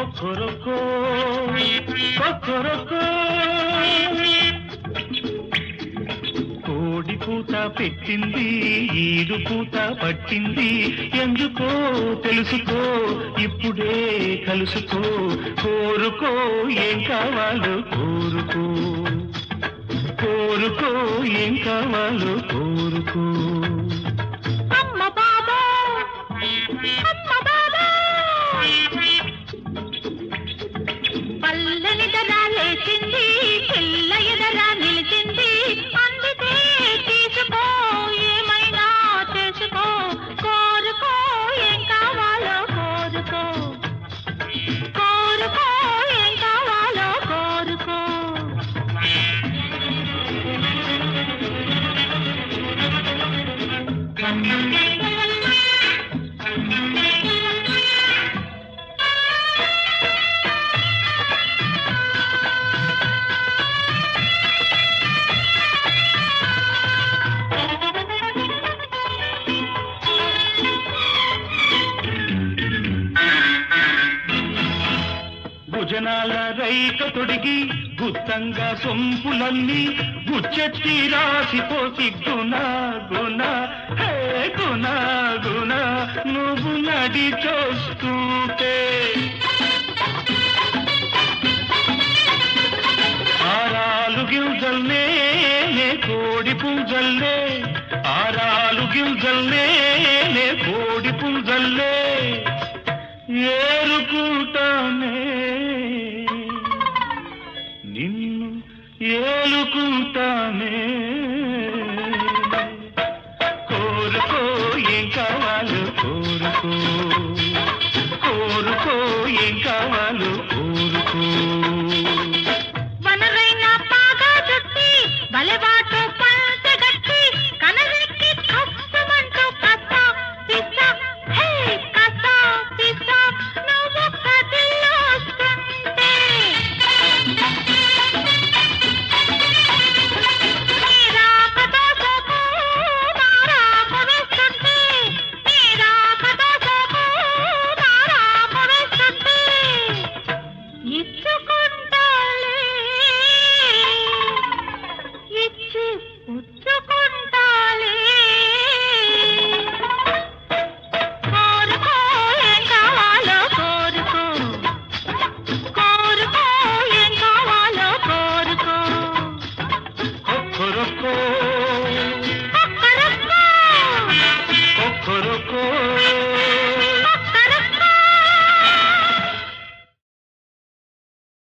కొక్కరొక్కో కొక్కరొక్కో కోడి పూత పెట్టింది ఈడు పూత పట్టింది ఎందుకో తెలుసుకో ఇప్పుడే కలుసుకో కోరుకో ఏం కావాలో కోరుకో కోరుకో ఏం కావాలో కోరుకో అమ్మ బాబా అమ్మ బాబా పల్లని దరా లేచింది పిల్ల ఎదరా నిలిచింది అందుకే తీసుకో ఏమైనా చేసుకో కోరుకో ఏం కావాలో కోరుకో కోరుకో ఏం కావాలో కోరుకో భుజనాల రైక తొడిగి గుత్తంగా సొంపులన్నీ గుచ్చెత్తి రాసిపోసి గుణ గుణ హే గుణ గుణ నువ్వు నడి చూస్తుంటే ఆరాలు గింజల్నే కోడి పుంజల్నే ఆరాలు గింజల్నే కోడి పుంజల్నే ఏలుకుంటానే నిన్ను ఏలుకుంటానే